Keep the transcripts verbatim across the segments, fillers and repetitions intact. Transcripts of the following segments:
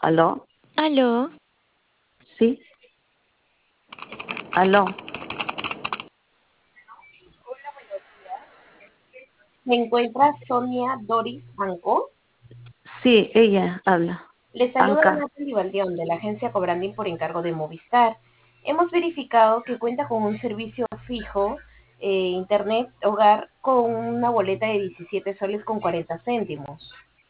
¿Aló? ¿Aló? ¿Sí? ¿Aló? ¿Se encuentra Sonia Doris Anco? Sí, ella habla. Le saluda Anca. Natalie Valdeón de la agencia Cobranding por encargo de Movistar. Hemos verificado que cuenta con un servicio fijo, eh, internet hogar, con una boleta de diecisiete soles con cuarenta céntimos.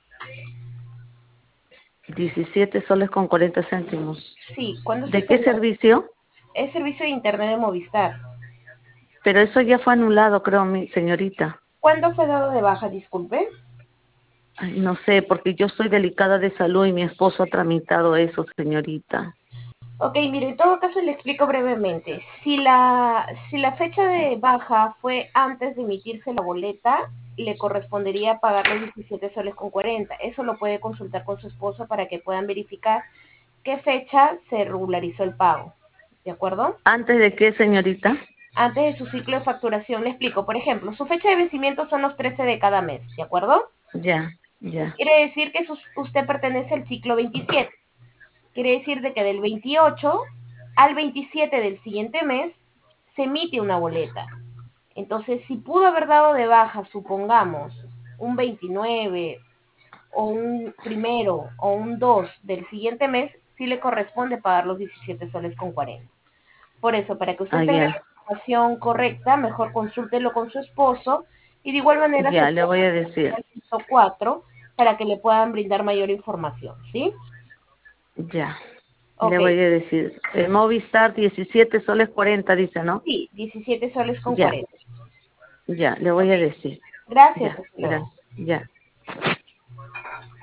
diecisiete soles con cuarenta céntimos. Sí, ¿cuándo se ¿De qué usted servicio? es servicio de internet de Movistar? Pero eso ya fue anulado, creo, mi señorita. ¿Cuándo fue dado de baja, disculpe? Ay, no sé, porque yo soy delicada de salud y mi esposo ha tramitado eso, señorita. Ok, mire, en todo caso le explico brevemente. Si la, si la fecha de baja fue antes de emitirse la boleta, le correspondería pagar los diecisiete soles con cuarenta. Eso lo puede consultar con su esposo para que puedan verificar qué fecha se regularizó el pago. ¿De acuerdo? ¿Antes de qué, señorita? Antes de su ciclo de facturación, le explico. Por ejemplo, su fecha de vencimiento son los trece de cada mes. ¿De acuerdo? Ya, ya. Quiere decir que sus- usted pertenece al ciclo veintisiete. Quiere decir de que del veintiocho al veintisiete del siguiente mes se emite una boleta. Entonces, si pudo haber dado de baja, supongamos, un veintinueve o un primero o un dos del siguiente mes, sí le corresponde pagar los diecisiete soles con cuarenta. Por eso, para que Ah, usted tenga la ya. información correcta, mejor consúltelo con su esposo y de igual manera se Ya, le puede voy a ir decir. al piso cuatro para que le puedan brindar mayor información, ¿sí? Ya. Le Ok, voy a decir. El Movistar diecisiete soles cuarenta, dice, ¿no? sí, diecisiete soles con Ya, cuarenta. ya, le Ok, voy a decir. gracias, Ya, hasta luego. gracias. Ya.